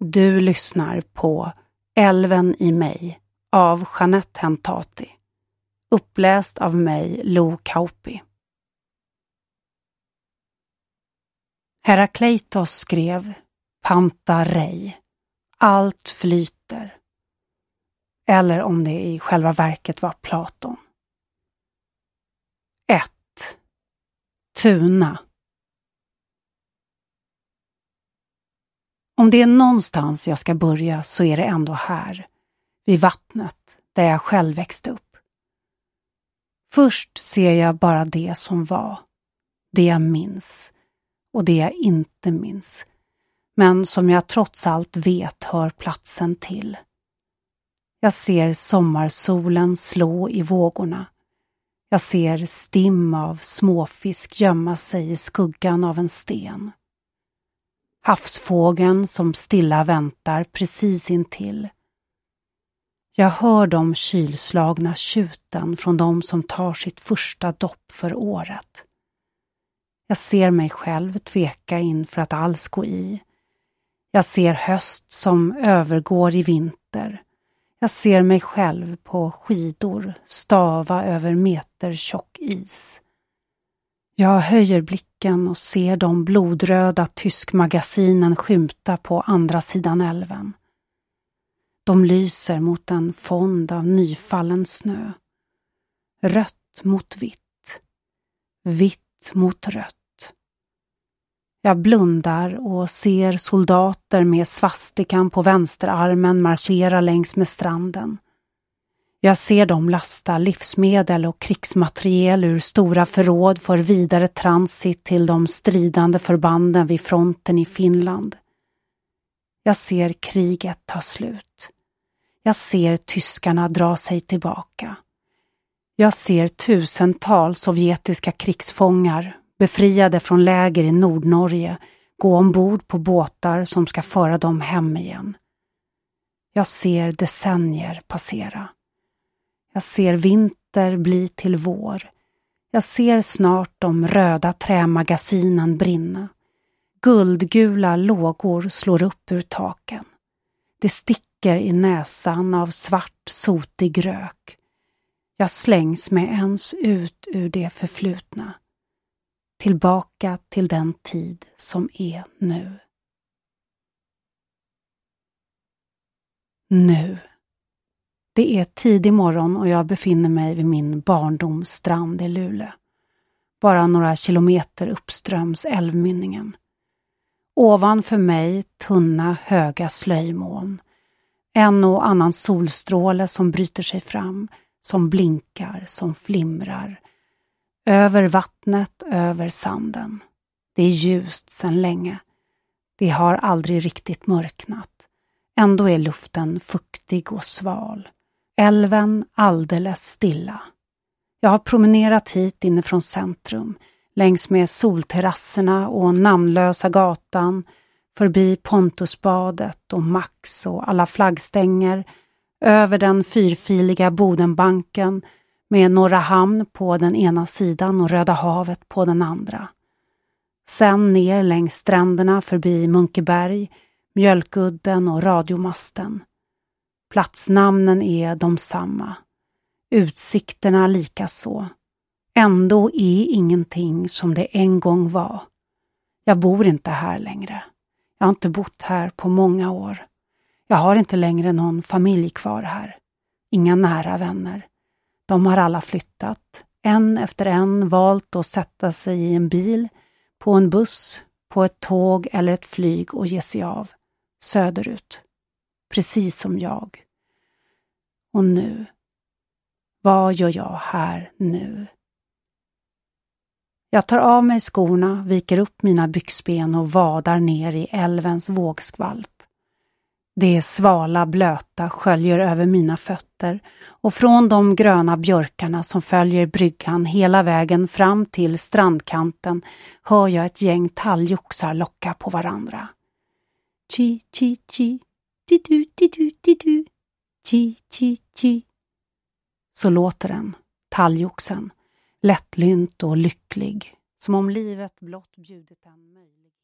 Du lyssnar på Älven i mig av Jeanette Hentati. Uppläst av mig, Lo Kauppi. Herakleitos skrev Panta rei. Allt flyter. Eller om det i själva verket var Platon. 1. Tuna. Om det är någonstans jag ska börja så är det ändå här, vid vattnet, där jag själv växte upp. Först ser jag bara det som var, det jag minns och det jag inte minns, men som jag trots allt vet hör platsen till. Jag ser sommarsolen slå i vågorna. Jag ser stim av småfisk gömma sig i skuggan av en sten. Havsfågeln som stilla väntar precis intill. Jag hör de kylslagna tjuten från de som tar sitt första dopp för året. Jag ser mig själv tveka inför att alls gå i. Jag ser höst som övergår i vinter. Jag ser mig själv på skidor stava över metertjock is. Jag höjer blicken och ser de blodröda tyskmagasinen skymta på andra sidan älven. De lyser mot en fond av nyfallen snö. Rött mot vitt. Vitt mot rött. Jag blundar och ser soldater med svastikan på vänsterarmen marschera längs med stranden. Jag ser dem lasta livsmedel och krigsmateriel ur stora förråd för vidare transit till de stridande förbanden vid fronten i Finland. Jag ser kriget ta slut. Jag ser tyskarna dra sig tillbaka. Jag ser tusentals sovjetiska krigsfångar, befriade från läger i Nordnorge, gå ombord på båtar som ska föra dem hem igen. Jag ser decennier passera. Jag ser vinter bli till vår. Jag ser snart de röda trämagasinen brinna. Guldgula lågor slår upp ur taken. Det sticker i näsan av svart sotig rök. Jag slängs med ens ut ur det förflutna. Tillbaka till den tid som är nu. Nu. Det är tidig morgon och jag befinner mig vid min barndomsstrand i Luleå. Bara några kilometer uppströms älvmynningen. Ovanför mig tunna höga slöjmoln. En och annan solstråle som bryter sig fram, som blinkar, som flimrar. Över vattnet, över sanden. Det är ljust sedan länge. Det har aldrig riktigt mörknat. Ändå är luften fuktig och sval. Älven alldeles stilla. Jag har promenerat hit inifrån centrum, längs med solterrasserna och namnlösa gatan, förbi Pontusbadet och Max och alla flaggstänger, över den fyrfiliga Bodenbanken med Norra hamn på den ena sidan och Röda havet på den andra. Sen ner längs stränderna förbi Munkeberg, Mjölkudden och radiomasten. Platsnamnen är de samma. Utsikterna lika så. Ändå är ingenting som det en gång var. Jag bor inte här längre. Jag har inte bott här på många år. Jag har inte längre någon familj kvar här. Inga nära vänner. De har alla flyttat. En efter en valt att sätta sig i en bil, på en buss, på ett tåg eller ett flyg och ge sig av. Söderut. Precis som jag. Och nu. Vad gör jag här nu? Jag tar av mig skorna, viker upp mina byxben och vadar ner i älvens vågskvalp. Det svala blöta sköljer över mina fötter och från de gröna björkarna som följer bryggan hela vägen fram till strandkanten hör jag ett gäng talgoxar locka på varandra. Chi, chi, chi, di-du, di-du, di-du, chi, chi, chi. Så låter den, talgoxen, lättlynt och lycklig, som om livet blott bjudit en möjlighet.